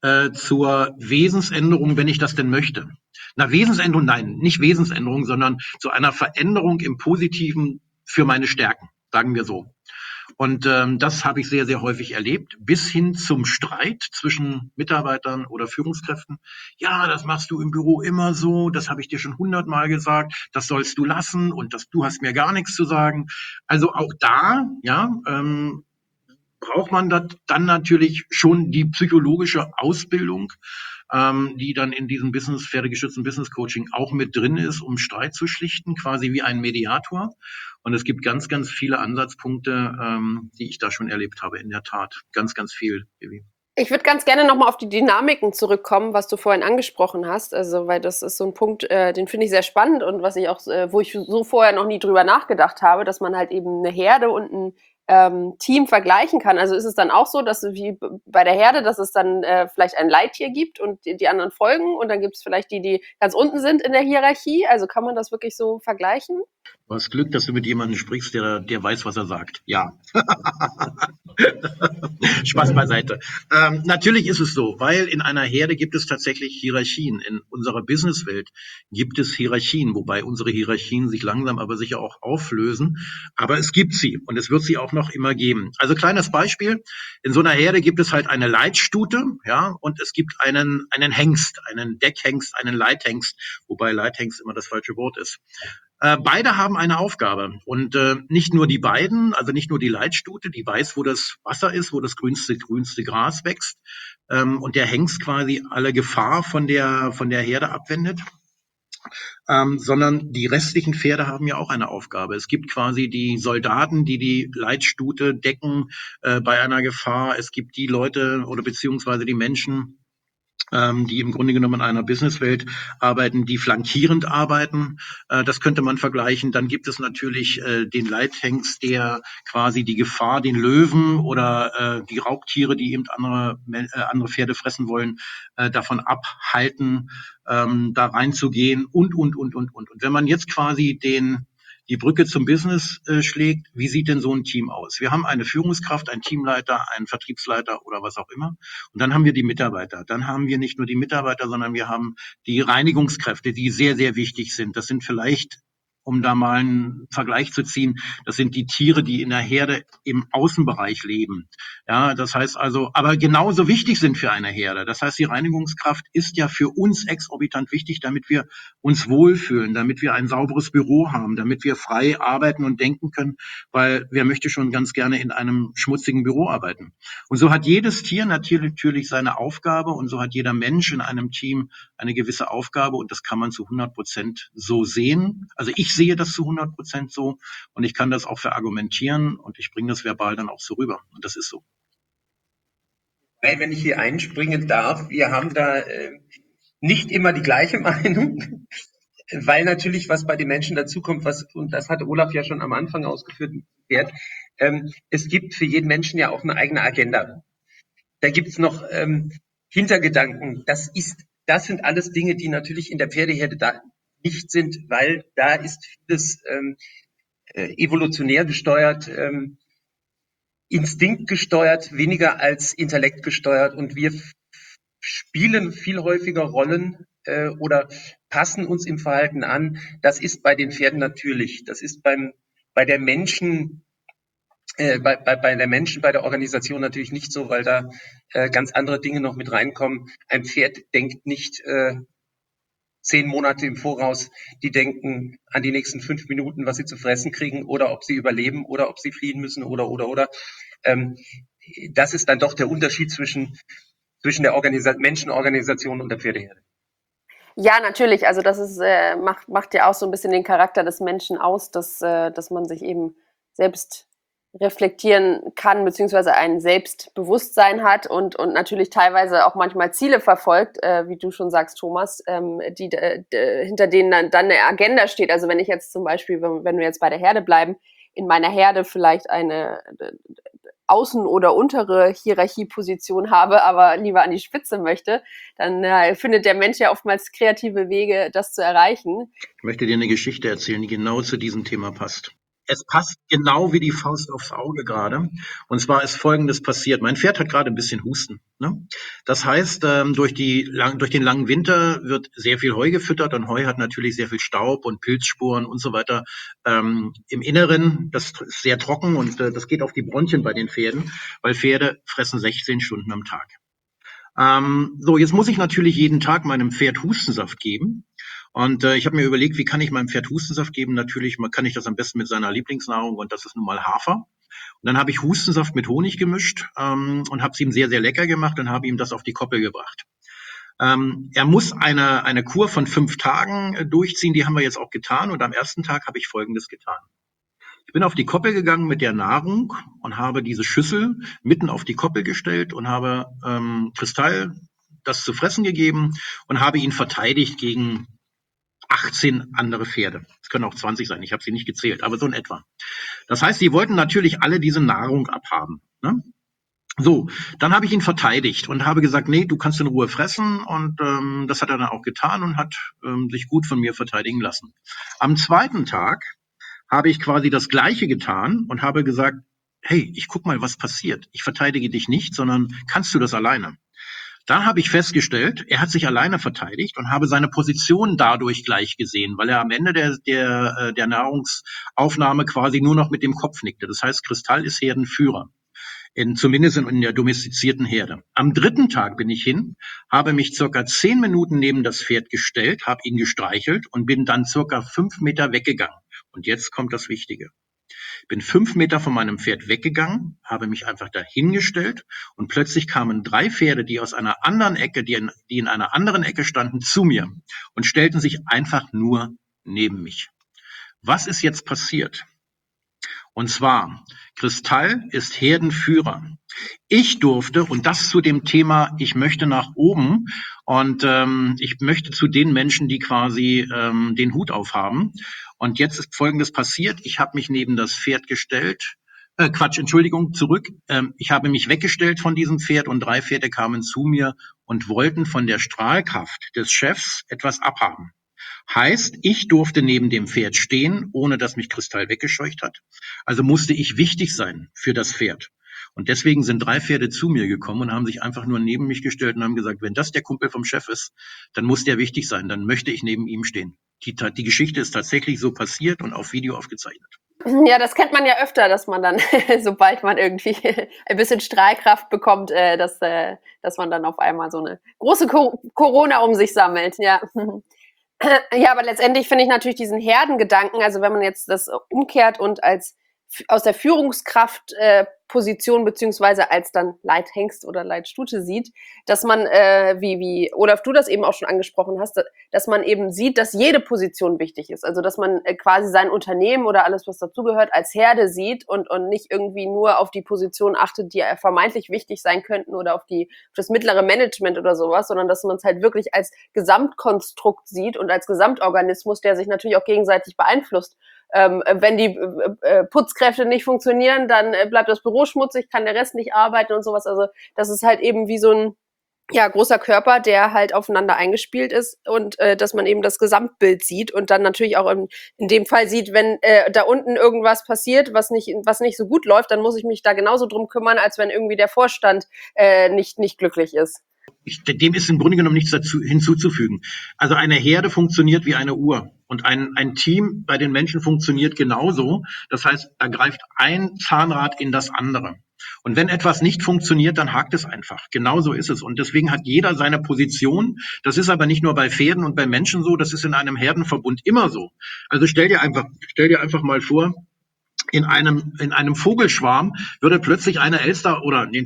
zur Wesensänderung, wenn ich das denn möchte. Na, Wesensänderung, nein, nicht Wesensänderung, sondern zu einer Veränderung im Positiven für meine Stärken, sagen wir so. Und das habe ich sehr, sehr häufig erlebt, bis hin zum Streit zwischen Mitarbeitern oder Führungskräften. Ja, das machst du im Büro immer so, das habe ich dir schon 100-mal gesagt, das sollst du lassen und du hast mir gar nichts zu sagen. Also auch da, ja, braucht man dann natürlich schon die psychologische Ausbildung, die dann in diesem pferdegestützten Business Coaching auch mit drin ist, um Streit zu schlichten, quasi wie ein Mediator. Und es gibt ganz, ganz viele Ansatzpunkte, die ich da schon erlebt habe, in der Tat. Ganz, ganz viel, Baby.
Ich würde ganz gerne nochmal auf die Dynamiken zurückkommen, was du vorhin angesprochen hast. Also, weil das ist so ein Punkt, den finde ich sehr spannend und was ich auch, wo ich so vorher noch nie drüber nachgedacht habe, dass man halt eben eine Herde und ein Team vergleichen kann. Also ist es dann auch so, dass wie bei der Herde, dass es dann vielleicht ein Leittier gibt und die anderen folgen und dann gibt es vielleicht die ganz unten sind in der Hierarchie. Also kann man das wirklich so vergleichen?
Du hast Glück, dass du mit jemandem sprichst, der weiß, was er sagt. Ja. Spaß beiseite. Natürlich ist es so, weil in einer Herde gibt es tatsächlich Hierarchien. In unserer Businesswelt gibt es Hierarchien, wobei unsere Hierarchien sich langsam aber sicher auch auflösen. Aber es gibt sie und es wird sie auch noch immer geben. Also kleines Beispiel. In so einer Herde gibt es halt eine Leitstute, ja, und es gibt einen Hengst, einen Deckhengst, einen Leithengst, wobei Leithengst immer das falsche Wort ist. Beide haben eine Aufgabe und nicht nur die beiden, also nicht nur die Leitstute, die weiß, wo das Wasser ist, wo das grünste Gras wächst und der Hengst quasi alle Gefahr von der Herde abwendet, sondern die restlichen Pferde haben ja auch eine Aufgabe. Es gibt quasi die Soldaten, die die Leitstute decken bei einer Gefahr. Es gibt die Leute oder beziehungsweise die Menschen, die im Grunde genommen in einer Businesswelt arbeiten, die flankierend arbeiten. Das könnte man vergleichen. Dann gibt es natürlich den Leithengst, der quasi die Gefahr, den Löwen oder die Raubtiere, die eben andere Pferde fressen wollen, davon abhalten, da reinzugehen und. Und wenn man jetzt quasi die Brücke zum Business schlägt, wie sieht denn so ein Team aus? Wir haben eine Führungskraft, einen Teamleiter, einen Vertriebsleiter oder was auch immer. Und dann haben wir die Mitarbeiter. Dann haben wir nicht nur die Mitarbeiter, sondern wir haben die Reinigungskräfte, die sehr, sehr wichtig sind. Das sind vielleicht um da mal einen Vergleich zu ziehen, das sind die Tiere, die in der Herde im Außenbereich leben. Ja, das heißt also, aber genauso wichtig sind für eine Herde. Das heißt, die Reinigungskraft ist ja für uns exorbitant wichtig, damit wir uns wohlfühlen, damit wir ein sauberes Büro haben, damit wir frei arbeiten und denken können, weil wer möchte schon ganz gerne in einem schmutzigen Büro arbeiten. Und so hat jedes Tier natürlich seine Aufgabe und so hat jeder Mensch in einem Team eine gewisse Aufgabe und das kann man zu 100% so sehen. Also ich sehe das zu 100% so und ich kann das auch verargumentieren und ich bringe das verbal dann auch so rüber und das ist so.
Wenn ich hier einspringen darf, wir haben da nicht immer die gleiche Meinung, weil natürlich was bei den Menschen dazukommt, und das hatte Olaf ja schon am Anfang ausgeführt, es gibt für jeden Menschen ja auch eine eigene Agenda. Da gibt's noch Hintergedanken. Das sind alles Dinge, die natürlich in der Pferdeherde da nicht sind, weil da ist vieles evolutionär gesteuert, Instinkt gesteuert, weniger als Intellekt gesteuert und wir spielen viel häufiger Rollen oder passen uns im Verhalten an. Das ist bei den Pferden natürlich. Das ist bei der Menschen, bei der Organisation natürlich nicht so, weil da ganz andere Dinge noch mit reinkommen. Ein Pferd denkt nicht 10 Monate im Voraus, die denken an die nächsten 5 Minuten, was sie zu fressen kriegen oder ob sie überleben oder ob sie fliehen müssen oder. Das ist dann doch der Unterschied zwischen der Menschenorganisation und der Pferdeherde.
Ja, natürlich. Also das ist, macht ja auch so ein bisschen den Charakter des Menschen aus, dass man sich eben selbst reflektieren kann, beziehungsweise ein Selbstbewusstsein hat und natürlich teilweise auch manchmal Ziele verfolgt, wie du schon sagst, Thomas, die hinter denen dann eine Agenda steht. Also wenn ich jetzt zum Beispiel, wenn wir jetzt bei der Herde bleiben, in meiner Herde vielleicht eine außen- oder untere Hierarchieposition habe, aber lieber an die Spitze möchte, dann findet der Mensch ja oftmals kreative Wege, das zu erreichen.
Ich möchte dir eine Geschichte erzählen, die genau zu diesem Thema passt. Es passt genau wie die Faust aufs Auge gerade. Und zwar ist Folgendes passiert. Mein Pferd hat gerade ein bisschen Husten. Ne? Das heißt, durch den langen Winter wird sehr viel Heu gefüttert und Heu hat natürlich sehr viel Staub und Pilzspuren und so weiter im Inneren. Das ist sehr trocken und das geht auf die Bronchien bei den Pferden, weil Pferde fressen 16 Stunden am Tag. So, jetzt muss ich natürlich jeden Tag meinem Pferd Hustensaft geben. Und ich habe mir überlegt, wie kann ich meinem Pferd Hustensaft geben? Natürlich kann ich das am besten mit seiner Lieblingsnahrung und das ist nun mal Hafer. Und dann habe ich Hustensaft mit Honig gemischt und habe es ihm sehr, sehr lecker gemacht und habe ihm das auf die Koppel gebracht. Er muss eine Kur von 5 Tagen durchziehen, die haben wir jetzt auch getan. Und am ersten Tag habe ich Folgendes getan. Ich bin auf die Koppel gegangen mit der Nahrung und habe diese Schüssel mitten auf die Koppel gestellt und habe Kristall das zu fressen gegeben und habe ihn verteidigt gegen 18 andere Pferde. Es können auch 20 sein, ich habe sie nicht gezählt, aber so in etwa. Das heißt, sie wollten natürlich alle diese Nahrung abhaben. Ne? So, dann habe ich ihn verteidigt und habe gesagt, nee, du kannst in Ruhe fressen und das hat er dann auch getan und hat sich gut von mir verteidigen lassen. Am zweiten Tag habe ich quasi das Gleiche getan und habe gesagt, hey, ich guck mal, was passiert. Ich verteidige dich nicht, sondern kannst du das alleine? Dann habe ich festgestellt, er hat sich alleine verteidigt und habe seine Position dadurch gleich gesehen, weil er am Ende der Nahrungsaufnahme quasi nur noch mit dem Kopf nickte. Das heißt, Kristall ist Herdenführer. Zumindest in der domestizierten Herde. Am dritten Tag bin ich hin, habe mich circa 10 Minuten neben das Pferd gestellt, habe ihn gestreichelt und bin dann circa 5 Meter weggegangen. Und jetzt kommt das Wichtige. Bin 5 Meter von meinem Pferd weggegangen, habe mich einfach dahingestellt und plötzlich kamen 3 Pferde, die aus einer anderen Ecke, die in einer anderen Ecke standen, zu mir und stellten sich einfach nur neben mich. Was ist jetzt passiert? Und zwar, Kristall ist Herdenführer. Ich durfte, und das zu dem Thema, ich möchte nach oben und ich möchte zu den Menschen, die quasi den Hut aufhaben. Und jetzt ist Folgendes passiert. Ich habe mich neben das Pferd gestellt. Zurück. Ich habe mich weggestellt von diesem Pferd und 3 Pferde kamen zu mir und wollten von der Strahlkraft des Chefs etwas abhaben. Heißt, ich durfte neben dem Pferd stehen, ohne dass mich Kristall weggescheucht hat. Also musste ich wichtig sein für das Pferd. Und deswegen sind 3 Pferde zu mir gekommen und haben sich einfach nur neben mich gestellt und haben gesagt, wenn das der Kumpel vom Chef ist, dann muss der wichtig sein, dann möchte ich neben ihm stehen. Die Geschichte ist tatsächlich so passiert und auf Video aufgezeichnet.
Ja, das kennt man ja öfter, dass man dann, sobald man irgendwie ein bisschen Strahlkraft bekommt, dass man dann auf einmal so eine große Corona um sich sammelt, ja. Ja, aber letztendlich finde ich natürlich diesen Herdengedanken, also wenn man jetzt das umkehrt und aus der Führungskraft Position beziehungsweise als dann Leithengst oder Leitstute sieht, dass man, wie Olaf, du das eben auch schon angesprochen hast, dass man eben sieht, dass jede Position wichtig ist. Also dass man quasi sein Unternehmen oder alles, was dazugehört, als Herde sieht und nicht irgendwie nur auf die Position achtet, die vermeintlich wichtig sein könnten oder auf das mittlere Management oder sowas, sondern dass man es halt wirklich als Gesamtkonstrukt sieht und als Gesamtorganismus, der sich natürlich auch gegenseitig beeinflusst. Wenn die Putzkräfte nicht funktionieren, dann bleibt das Büro schmutzig, kann der Rest nicht arbeiten und sowas. Also das ist halt eben wie so ein großer Körper, der halt aufeinander eingespielt ist und dass man eben das Gesamtbild sieht und dann natürlich auch in dem Fall sieht, wenn da unten irgendwas passiert, was nicht so gut läuft, dann muss ich mich da genauso drum kümmern, als wenn irgendwie der Vorstand nicht glücklich ist.
Dem ist im Grunde genommen nichts hinzuzufügen. Also eine Herde funktioniert wie eine Uhr und ein Team bei den Menschen funktioniert genauso. Das heißt, da greift ein Zahnrad in das andere. Und wenn etwas nicht funktioniert, dann hakt es einfach. Genauso ist es. Und deswegen hat jeder seine Position. Das ist aber nicht nur bei Pferden und bei Menschen so, das ist in einem Herdenverbund immer so. Also stell dir einfach mal vor, in einem Vogelschwarm würde plötzlich eine Elster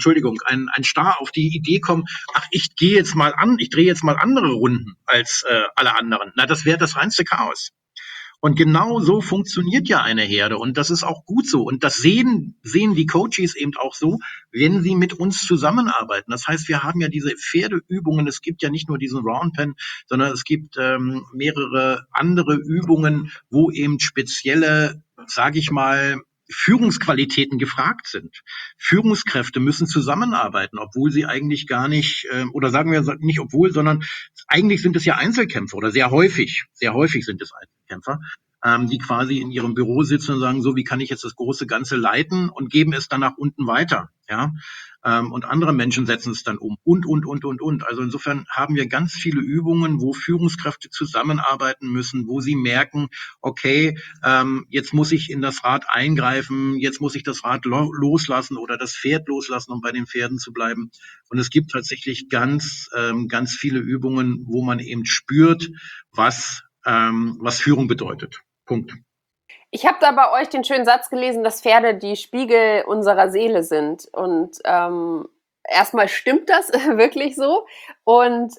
ein Star auf die Idee kommen, ich drehe jetzt mal andere Runden als alle anderen. Na, das wäre das reinste Chaos. Und genau so funktioniert ja eine Herde und das ist auch gut so. Und das sehen die Coaches eben auch so, wenn sie mit uns zusammenarbeiten. Das heißt, wir haben ja diese Pferdeübungen. Es gibt ja nicht nur diesen Round Pen, sondern es gibt mehrere andere Übungen, wo eben spezielle, sage ich mal, Führungsqualitäten gefragt sind. Führungskräfte müssen zusammenarbeiten, obwohl sie eigentlich gar nicht, oder sagen wir nicht obwohl, sondern eigentlich sind es ja Einzelkämpfer oder sehr häufig sind es Einzelkämpfer, die quasi in ihrem Büro sitzen und sagen, so, wie kann ich jetzt das große Ganze leiten und geben es dann nach unten weiter, ja. Und andere Menschen setzen es dann um und. Also insofern haben wir ganz viele Übungen, wo Führungskräfte zusammenarbeiten müssen, wo sie merken, okay, jetzt muss ich in das Rad eingreifen, jetzt muss ich das Rad loslassen oder das Pferd loslassen, um bei den Pferden zu bleiben. Und es gibt tatsächlich ganz viele Übungen, wo man eben spürt, was Führung bedeutet. Punkt.
Ich habe da bei euch den schönen Satz gelesen, dass Pferde die Spiegel unserer Seele sind. Und erstmal stimmt das wirklich so. Und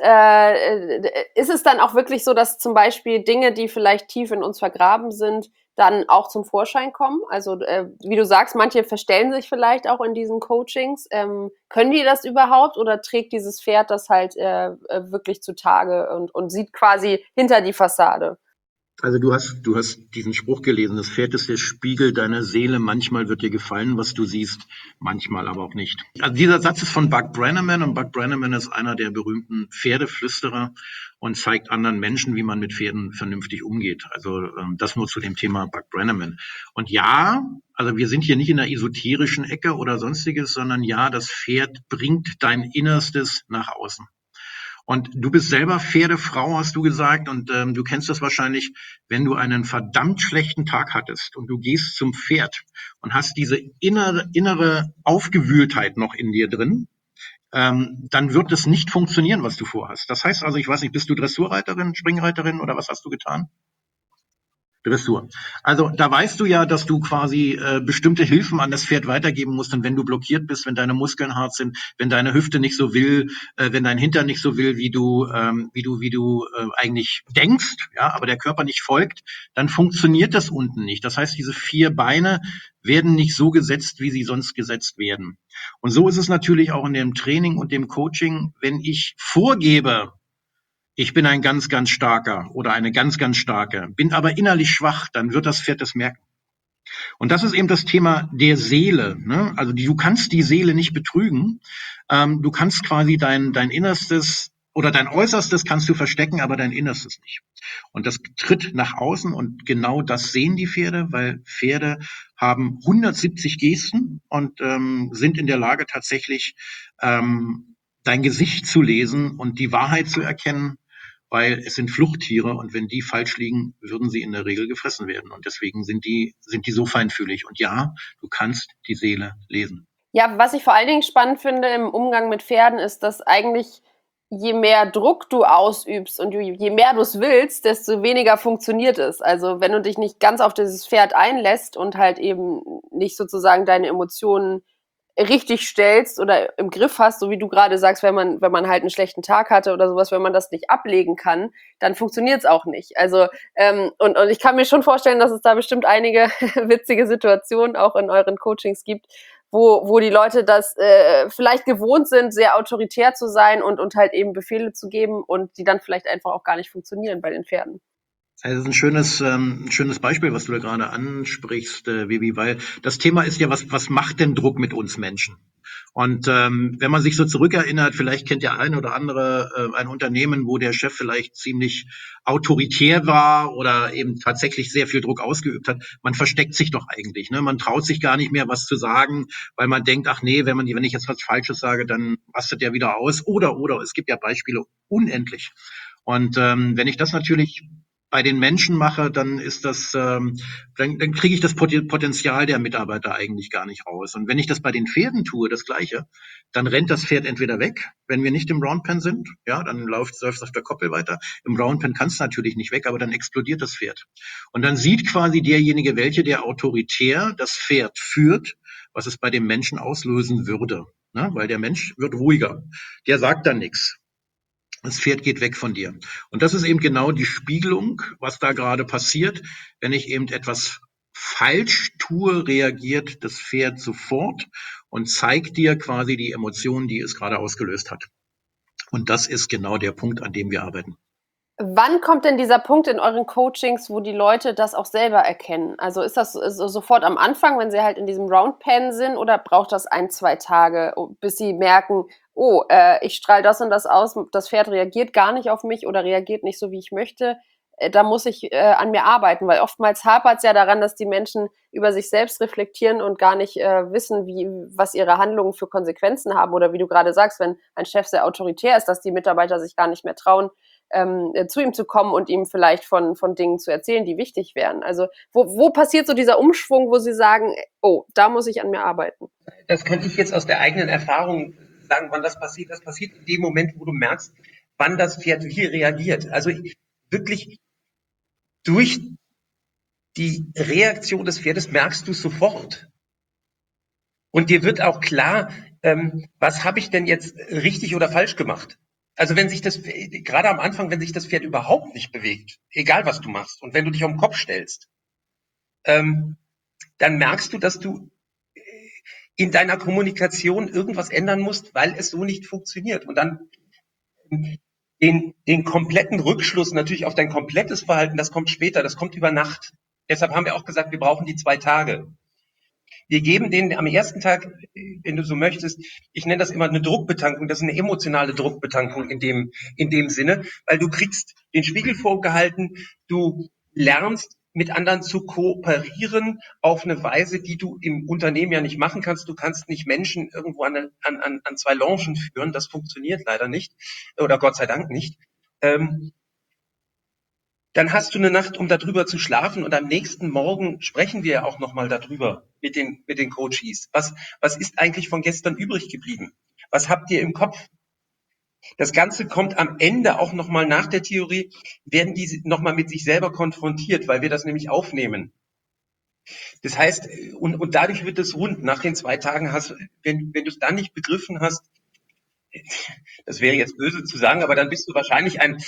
ist es dann auch wirklich so, dass zum Beispiel Dinge, die vielleicht tief in uns vergraben sind, dann auch zum Vorschein kommen? Also wie du sagst, manche verstellen sich vielleicht auch in diesen Coachings. Können die das überhaupt oder trägt dieses Pferd das halt wirklich zutage und sieht quasi hinter die Fassade?
Also du hast diesen Spruch gelesen, das Pferd ist der Spiegel deiner Seele. Manchmal wird dir gefallen, was du siehst, manchmal aber auch nicht. Also dieser Satz ist von Buck Brannaman und Buck Brannaman ist einer der berühmten Pferdeflüsterer und zeigt anderen Menschen, wie man mit Pferden vernünftig umgeht. Also das nur zu dem Thema Buck Brannaman. Und ja, also wir sind hier nicht in der esoterischen Ecke oder sonstiges, sondern ja, das Pferd bringt dein Innerstes nach außen. Und du bist selber Pferdefrau, hast du gesagt, und du kennst das wahrscheinlich, wenn du einen verdammt schlechten Tag hattest und du gehst zum Pferd und hast diese innere Aufgewühltheit noch in dir drin, dann wird es nicht funktionieren, was du vorhast. Das heißt also, ich weiß nicht, bist du Dressurreiterin, Springreiterin oder was hast du getan? Dressur. Also da weißt du ja, dass du quasi bestimmte Hilfen an das Pferd weitergeben musst und wenn du blockiert bist, wenn deine Muskeln hart sind, wenn deine Hüfte nicht so will, wenn dein Hintern nicht so will, wie du eigentlich denkst, ja, aber der Körper nicht folgt, dann funktioniert das unten nicht. Das heißt, diese 4 Beine werden nicht so gesetzt, wie sie sonst gesetzt werden. Und so ist es natürlich auch in dem Training und dem Coaching, wenn ich vorgebe, ich bin ein ganz, ganz starker oder eine ganz, ganz starke, bin aber innerlich schwach, dann wird das Pferd das merken. Und das ist eben das Thema der Seele. Ne? Also du kannst die Seele nicht betrügen. Du kannst quasi dein Innerstes oder dein Äußerstes kannst du verstecken, aber dein Innerstes nicht. Und das tritt nach außen und genau das sehen die Pferde, weil Pferde haben 170 Gesten und sind in der Lage tatsächlich dein Gesicht zu lesen und die Wahrheit zu erkennen, weil es sind Fluchttiere und wenn die falsch liegen, würden sie in der Regel gefressen werden. Und deswegen sind die so feinfühlig. Und ja, du kannst die Seele lesen.
Ja, was ich vor allen Dingen spannend finde im Umgang mit Pferden, ist, dass eigentlich je mehr Druck du ausübst und je mehr du es willst, desto weniger funktioniert es. Also wenn du dich nicht ganz auf dieses Pferd einlässt und halt eben nicht sozusagen deine Emotionen richtig stellst oder im Griff hast, so wie du gerade sagst, wenn man halt einen schlechten Tag hatte oder sowas, wenn man das nicht ablegen kann, dann funktioniert es auch nicht. Also und ich kann mir schon vorstellen, dass es da bestimmt einige witzige Situationen auch in euren Coachings gibt, wo die Leute das vielleicht gewohnt sind, sehr autoritär zu sein und halt eben Befehle zu geben und die dann vielleicht einfach auch gar nicht funktionieren bei den Pferden.
Also das ist ein schönes Beispiel, was du da gerade ansprichst, Vivi, weil das Thema ist ja, was macht denn Druck mit uns Menschen? Und wenn man sich so zurückerinnert, vielleicht kennt der eine oder andere ein Unternehmen, wo der Chef vielleicht ziemlich autoritär war oder eben tatsächlich sehr viel Druck ausgeübt hat. Man versteckt sich doch eigentlich, ne? Man traut sich gar nicht mehr, was zu sagen, weil man denkt, ach nee, wenn ich jetzt was Falsches sage, dann rastet der wieder aus. Oder, es gibt ja Beispiele unendlich. Und wenn ich das natürlich bei den Menschen mache, dann ist das, dann kriege ich das Potenzial der Mitarbeiter eigentlich gar nicht raus. Und wenn ich das bei den Pferden tue, das Gleiche, dann rennt das Pferd entweder weg, wenn wir nicht im Roundpen sind, ja, dann läuft es auf der Koppel weiter. Im Roundpen kann es natürlich nicht weg, aber dann explodiert das Pferd. Und dann sieht quasi derjenige, der autoritär das Pferd führt, was es bei dem Menschen auslösen würde. Ne? Weil der Mensch wird ruhiger. Der sagt dann nichts. Das Pferd geht weg von dir. Und das ist eben genau die Spiegelung, was da gerade passiert. Wenn ich eben etwas falsch tue, reagiert das Pferd sofort und zeigt dir quasi die Emotionen, die es gerade ausgelöst hat. Und das ist genau der Punkt, an dem wir arbeiten.
Wann kommt denn dieser Punkt in euren Coachings, wo die Leute das auch selber erkennen? Also ist das sofort am Anfang, wenn sie halt in diesem Roundpen sind, oder braucht das 1, 2 Tage, bis sie merken, oh, ich strahle das und das aus, das Pferd reagiert gar nicht auf mich oder reagiert nicht so, wie ich möchte? Da muss ich an mir arbeiten, weil oftmals hapert es ja daran, dass die Menschen über sich selbst reflektieren und gar nicht wissen, was ihre Handlungen für Konsequenzen haben. Oder wie du gerade sagst, wenn ein Chef sehr autoritär ist, dass die Mitarbeiter sich gar nicht mehr trauen, zu ihm zu kommen und ihm vielleicht von Dingen zu erzählen, die wichtig wären. Also wo passiert so dieser Umschwung, wo Sie sagen, oh, da muss ich an mir arbeiten?
Das kann ich jetzt aus der eigenen Erfahrung sagen, wann das passiert. Das passiert in dem Moment, wo du merkst, wann das Pferd wie reagiert. Also wirklich durch die Reaktion des Pferdes merkst du sofort. Und dir wird auch klar, was habe ich denn jetzt richtig oder falsch gemacht? Also wenn sich das, gerade am Anfang, wenn sich das Pferd überhaupt nicht bewegt, egal was du machst, und wenn du dich auf den Kopf stellst, dann merkst du, dass du in deiner Kommunikation irgendwas ändern musst, weil es so nicht funktioniert. Und dann den kompletten Rückschluss natürlich auf dein komplettes Verhalten, das kommt später, das kommt über Nacht. Deshalb haben wir auch gesagt, wir brauchen die 2 Tage. Wir geben denen am ersten Tag, wenn du so möchtest, ich nenne das immer eine Druckbetankung, das ist eine emotionale Druckbetankung in dem Sinne, weil du kriegst den Spiegel vorgehalten, du lernst mit anderen zu kooperieren auf eine Weise, die du im Unternehmen ja nicht machen kannst. Du kannst nicht Menschen irgendwo an 2 Longen führen, das funktioniert leider nicht oder Gott sei Dank nicht. Dann hast du eine Nacht, um darüber zu schlafen, und am nächsten Morgen sprechen wir ja auch nochmal darüber mit den Coaches. Was ist eigentlich von gestern übrig geblieben? Was habt ihr im Kopf? Das Ganze kommt am Ende auch nochmal nach der Theorie, werden die nochmal mit sich selber konfrontiert, weil wir das nämlich aufnehmen. Das heißt, und dadurch wird es rund. Nach den 2 Tagen wenn du es dann nicht begriffen hast, das wäre jetzt böse zu sagen, aber dann bist du wahrscheinlich ein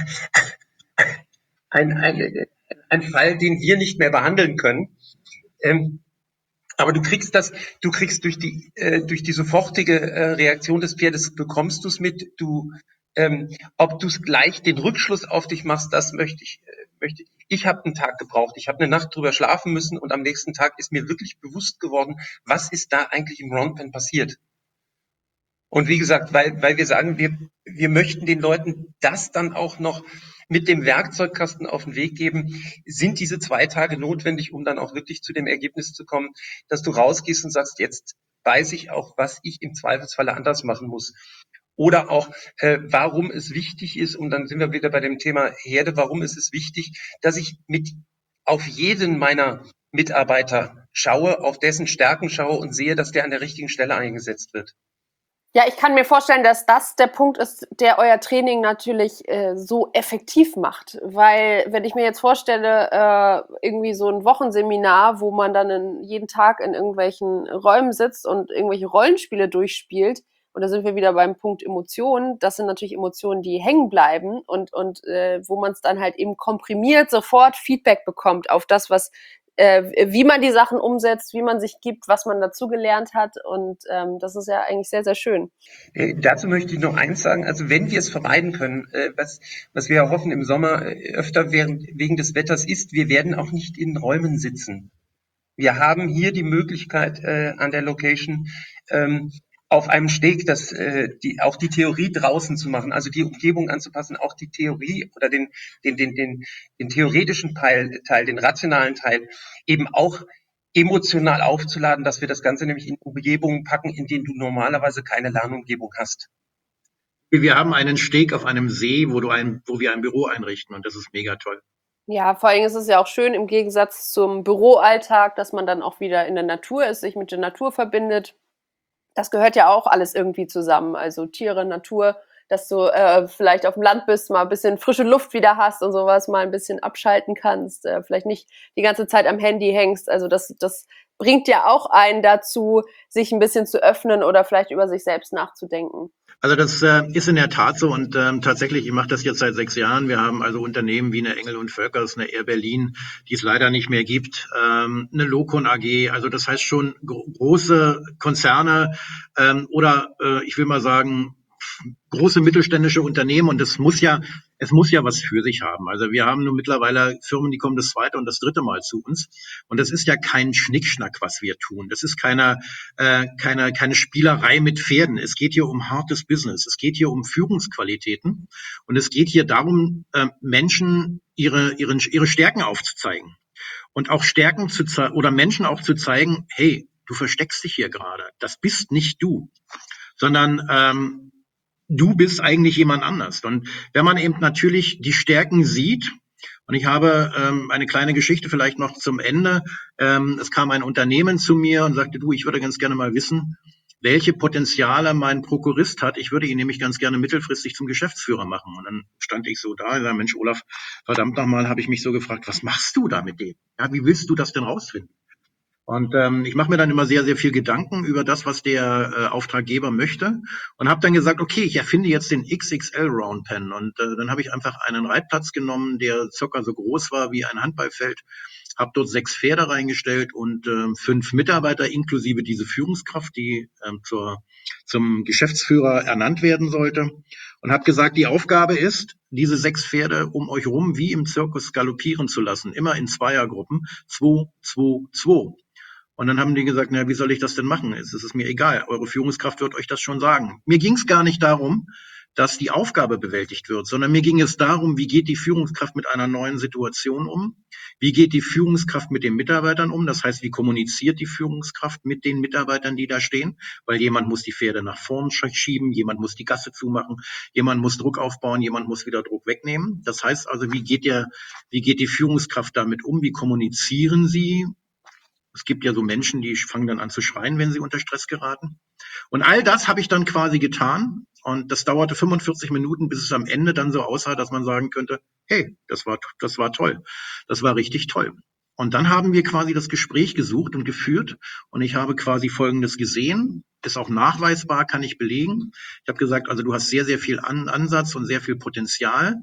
Fall, den wir nicht mehr behandeln können. Aber du kriegst durch die sofortige Reaktion des Pferdes, bekommst du es mit. Ob du es gleich den Rückschluss auf dich machst, das möchte ich. Ich habe einen Tag gebraucht. Ich habe eine Nacht drüber schlafen müssen, und am nächsten Tag ist mir wirklich bewusst geworden, was ist da eigentlich im Roundpen passiert. Und wie gesagt, weil wir sagen, wir möchten den Leuten das dann auch noch mit dem Werkzeugkasten auf den Weg geben, sind diese 2 Tage notwendig, um dann auch wirklich zu dem Ergebnis zu kommen, dass du rausgehst und sagst, jetzt weiß ich auch, was ich im Zweifelsfalle anders machen muss. Oder auch, warum es wichtig ist, und dann sind wir wieder bei dem Thema Herde, warum ist es wichtig, dass ich auf jeden meiner Mitarbeiter schaue, auf dessen Stärken schaue und sehe, dass der an der richtigen Stelle eingesetzt wird.
Ja, ich kann mir vorstellen, dass das der Punkt ist, der euer Training natürlich so effektiv macht. Weil, wenn ich mir jetzt vorstelle, irgendwie so ein Wochenseminar, wo man dann jeden Tag in irgendwelchen Räumen sitzt und irgendwelche Rollenspiele durchspielt, und da sind wir wieder beim Punkt Emotionen, das sind natürlich Emotionen, die hängen bleiben und wo man es dann halt eben komprimiert sofort Feedback bekommt auf das, wie man die Sachen umsetzt, wie man sich gibt, was man dazugelernt hat. Und das ist ja eigentlich sehr, sehr schön.
Dazu möchte ich noch eins sagen. Also wenn wir es vermeiden können, was wir hoffen im Sommer öfter wegen des Wetters ist, wir werden auch nicht in Räumen sitzen. Wir haben hier die Möglichkeit an der Location, auf einem Steg auch die Theorie draußen zu machen, also die Umgebung anzupassen, auch die Theorie oder den theoretischen Teil, den rationalen Teil eben auch emotional aufzuladen, dass wir das Ganze nämlich in Umgebungen packen, in denen du normalerweise keine Lernumgebung hast.
Wir haben einen Steg auf einem See, wo wir ein Büro einrichten, und das ist mega toll.
Ja, vor allem ist es ja auch schön im Gegensatz zum Büroalltag, dass man dann auch wieder in der Natur ist, sich mit der Natur verbindet. Das gehört ja auch alles irgendwie zusammen. Also Tiere, Natur, dass du vielleicht auf dem Land bist, mal ein bisschen frische Luft wieder hast und sowas, mal ein bisschen abschalten kannst, vielleicht nicht die ganze Zeit am Handy hängst. Also das bringt ja auch einen dazu, sich ein bisschen zu öffnen oder vielleicht über sich selbst nachzudenken.
Also das ist in der Tat so, und tatsächlich, ich mache das jetzt seit 6 Jahren. Wir haben also Unternehmen wie eine Engel und Völkers, eine Air Berlin, die es leider nicht mehr gibt, eine Lokon AG. Also das heißt schon große Konzerne oder ich will mal sagen große mittelständische Unternehmen, und es muss ja was für sich haben. Also wir haben nun mittlerweile Firmen, die kommen das zweite und das dritte Mal zu uns, und das ist ja kein Schnickschnack, was wir tun. Das ist keine Spielerei mit Pferden. Es geht hier um hartes Business. Es geht hier um Führungsqualitäten, und es geht hier darum, Menschen ihre Stärken aufzuzeigen und auch Stärken oder Menschen auch zu zeigen, hey, du versteckst dich hier gerade. Das bist nicht du, sondern du bist eigentlich jemand anders. Und wenn man eben natürlich die Stärken sieht, und ich habe eine kleine Geschichte vielleicht noch zum Ende. Es kam ein Unternehmen zu mir und sagte, du, ich würde ganz gerne mal wissen, welche Potenziale mein Prokurist hat. Ich würde ihn nämlich ganz gerne mittelfristig zum Geschäftsführer machen. Und dann stand ich so da und sagte, Mensch, Olaf, verdammt nochmal, habe ich mich so gefragt, was machst du da mit dem? Ja, wie willst du das denn rausfinden? Und ich mache mir dann immer sehr, sehr viel Gedanken über das, was der Auftraggeber möchte, und habe dann gesagt, okay, ich erfinde jetzt den XXL Round Pen. Und dann habe ich einfach einen Reitplatz genommen, der circa so groß war wie ein Handballfeld, habe dort 6 Pferde reingestellt und 5 Mitarbeiter inklusive diese Führungskraft, die zum Geschäftsführer ernannt werden sollte, und habe gesagt, die Aufgabe ist, diese 6 Pferde um euch rum wie im Zirkus galoppieren zu lassen, immer in Zweiergruppen, 2, 2, 2. Und dann haben die gesagt, na, wie soll ich das denn machen? Es ist mir egal, eure Führungskraft wird euch das schon sagen. Mir ging es gar nicht darum, dass die Aufgabe bewältigt wird, sondern mir ging es darum, wie geht die Führungskraft mit einer neuen Situation um? Wie geht die Führungskraft mit den Mitarbeitern um? Das heißt, wie kommuniziert die Führungskraft mit den Mitarbeitern, die da stehen? Weil jemand muss die Pferde nach vorn schieben, jemand muss die Gasse zumachen, jemand muss Druck aufbauen, jemand muss wieder Druck wegnehmen. Das heißt also, wie geht die Führungskraft damit um? Wie kommunizieren sie? Es gibt ja so Menschen, die fangen dann an zu schreien, wenn sie unter Stress geraten. Und all das habe ich dann quasi getan. Und das dauerte 45 Minuten, bis es am Ende dann so aussah, dass man sagen könnte, hey, das war toll. Das war richtig toll. Und dann haben wir quasi das Gespräch gesucht und geführt. Und ich habe quasi Folgendes gesehen. Ist auch nachweisbar, kann ich belegen. Ich habe gesagt, also du hast sehr, sehr viel Ansatz und sehr viel Potenzial.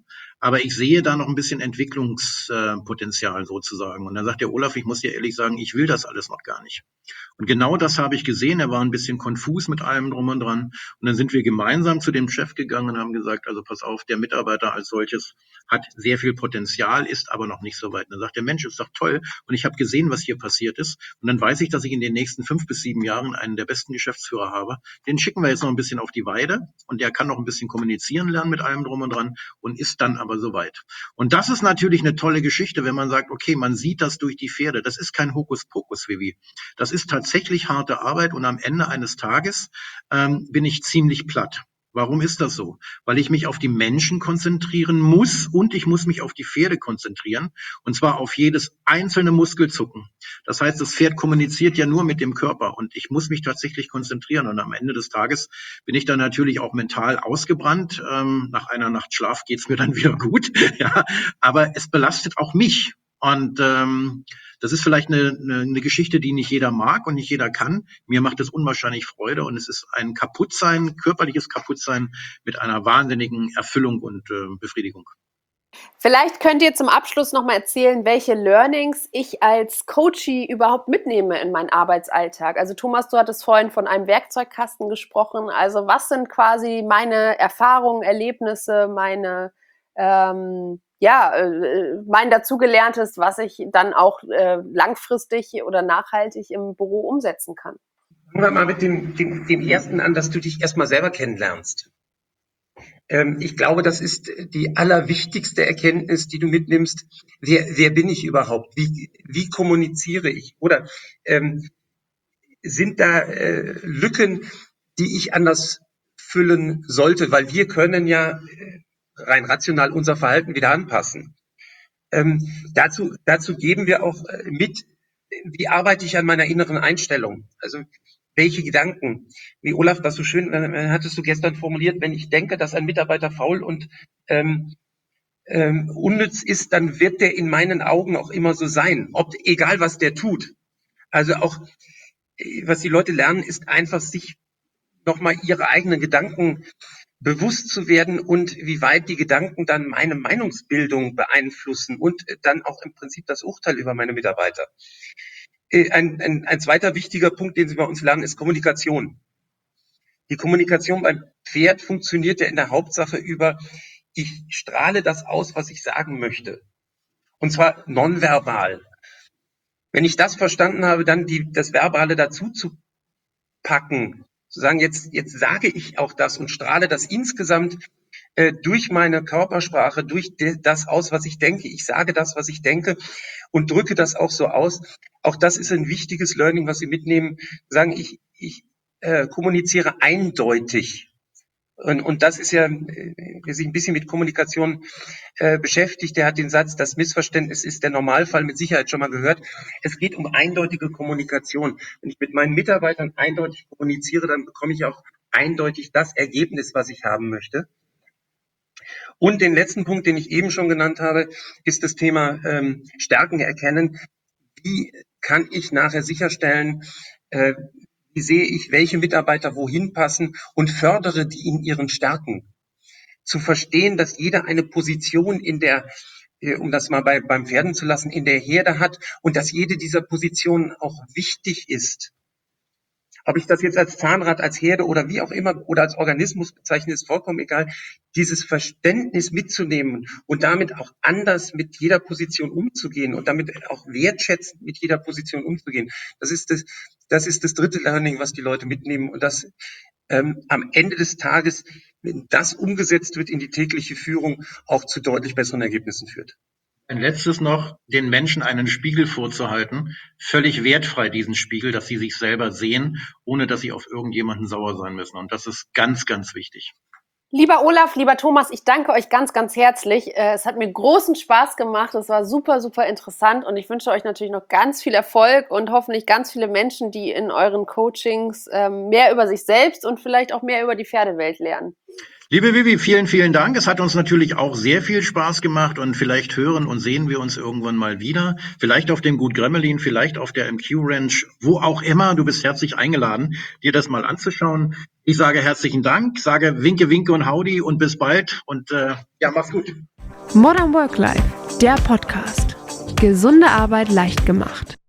aber ich sehe da noch ein bisschen Entwicklungspotenzial sozusagen. Und dann sagt der Olaf, ich muss dir ehrlich sagen, ich will das alles noch gar nicht. Und genau das habe ich gesehen. Er war ein bisschen konfus mit allem drum und dran. Und dann sind wir gemeinsam zu dem Chef gegangen und haben gesagt, also pass auf, der Mitarbeiter als solches hat sehr viel Potenzial, ist aber noch nicht so weit. Und dann sagt der Mensch, ist doch toll. Und ich habe gesehen, was hier passiert ist. Und dann weiß ich, dass ich in den nächsten 5 bis 7 Jahren einen der besten Geschäftsführer habe. Den schicken wir jetzt noch ein bisschen auf die Weide. Und der kann noch ein bisschen kommunizieren lernen mit allem drum und dran und ist dann aber soweit. Und das ist natürlich eine tolle Geschichte, wenn man sagt, okay, man sieht das durch die Pferde. Das ist kein Hokuspokus, Vivi. Das ist tatsächlich harte Arbeit und am Ende eines Tages bin ich ziemlich platt. Warum ist das so? Weil ich mich auf die Menschen konzentrieren muss und ich muss mich auf die Pferde konzentrieren und zwar auf jedes einzelne Muskelzucken. Das heißt, das Pferd kommuniziert ja nur mit dem Körper und ich muss mich tatsächlich konzentrieren und am Ende des Tages bin ich dann natürlich auch mental ausgebrannt. Nach einer Nacht Schlaf geht's mir dann wieder gut, ja, aber es belastet auch mich. Und das ist vielleicht eine Geschichte, die nicht jeder mag und nicht jeder kann. Mir macht es unwahrscheinlich Freude und es ist ein Kaputtsein, körperliches Kaputtsein mit einer wahnsinnigen Erfüllung und Befriedigung.
Vielleicht könnt ihr zum Abschluss nochmal erzählen, welche Learnings ich als Coachie überhaupt mitnehme in meinen Arbeitsalltag. Also Thomas, du hattest vorhin von einem Werkzeugkasten gesprochen. Also was sind quasi meine Erfahrungen, Erlebnisse, mein dazugelerntes, was ich dann auch langfristig oder nachhaltig im Büro umsetzen kann?
Fangen wir mal mit dem ersten an, dass du dich erstmal selber kennenlernst. Ich glaube, das ist die allerwichtigste Erkenntnis, die du mitnimmst. Wer bin ich überhaupt? Wie kommuniziere ich? Oder sind da Lücken, die ich anders füllen sollte? Weil wir können ja rein rational unser Verhalten wieder anpassen. Dazu geben wir auch mit, wie arbeite ich an meiner inneren Einstellung? Also welche Gedanken? Wie Olaf das so schön hattest du gestern formuliert, wenn ich denke, dass ein Mitarbeiter faul und unnütz ist, dann wird der in meinen Augen auch immer so sein, egal was der tut. Also auch, was die Leute lernen, ist einfach sich nochmal ihre eigenen Gedanken bewusst zu werden und wie weit die Gedanken dann meine Meinungsbildung beeinflussen und dann auch im Prinzip das Urteil über meine Mitarbeiter. Ein zweiter wichtiger Punkt, den Sie bei uns lernen, ist Kommunikation. Die Kommunikation beim Pferd funktioniert ja in der Hauptsache über, ich strahle das aus, was ich sagen möchte. Und zwar nonverbal. Wenn ich das verstanden habe, dann das Verbale dazu zu packen, zu sagen, jetzt sage ich auch das und strahle das insgesamt durch meine Körpersprache, durch das aus, was ich denke. Ich sage das, was ich denke und drücke das auch so aus. Auch das ist ein wichtiges Learning, was Sie mitnehmen. Sagen, ich kommuniziere eindeutig. Und das ist ja, wer sich ein bisschen mit Kommunikation beschäftigt, der hat den Satz, das Missverständnis ist der Normalfall, mit Sicherheit schon mal gehört. Es geht um eindeutige Kommunikation. Wenn ich mit meinen Mitarbeitern eindeutig kommuniziere, dann bekomme ich auch eindeutig das Ergebnis, was ich haben möchte. Und den letzten Punkt, den ich eben schon genannt habe, ist das Thema Stärken erkennen. Wie kann ich nachher sicherstellen, wie sehe ich, welche Mitarbeiter wohin passen und fördere die in ihren Stärken. Zu verstehen, dass jeder eine Position in der, um das mal beim Pferden zu lassen, in der Herde hat und dass jede dieser Positionen auch wichtig ist. Ob ich das jetzt als Zahnrad, als Herde oder wie auch immer oder als Organismus bezeichne, ist vollkommen egal. Dieses Verständnis mitzunehmen und damit auch anders mit jeder Position umzugehen und damit auch wertschätzend mit jeder Position umzugehen. Das ist das dritte Learning, was die Leute mitnehmen und das am Ende des Tages, wenn das umgesetzt wird in die tägliche Führung, auch zu deutlich besseren Ergebnissen führt.
Ein letztes noch, den Menschen einen Spiegel vorzuhalten, völlig wertfrei diesen Spiegel, dass sie sich selber sehen, ohne dass sie auf irgendjemanden sauer sein müssen. Und das ist ganz, ganz wichtig.
Lieber Olaf, lieber Thomas, ich danke euch ganz, ganz herzlich. Es hat mir großen Spaß gemacht. Es war super, super interessant und ich wünsche euch natürlich noch ganz viel Erfolg und hoffentlich ganz viele Menschen, die in euren Coachings mehr über sich selbst und vielleicht auch mehr über die Pferdewelt lernen.
Liebe Vivi, vielen, vielen Dank. Es hat uns natürlich auch sehr viel Spaß gemacht und vielleicht hören und sehen wir uns irgendwann mal wieder. Vielleicht auf dem Gut Gremmelin, vielleicht auf der MQ Ranch, wo auch immer. Du bist herzlich eingeladen, dir das mal anzuschauen. Ich sage herzlichen Dank, sage Winke, Winke und Howdy und bis bald und ja, mach's gut.
Modern Work Life, der Podcast. Gesunde Arbeit leicht gemacht.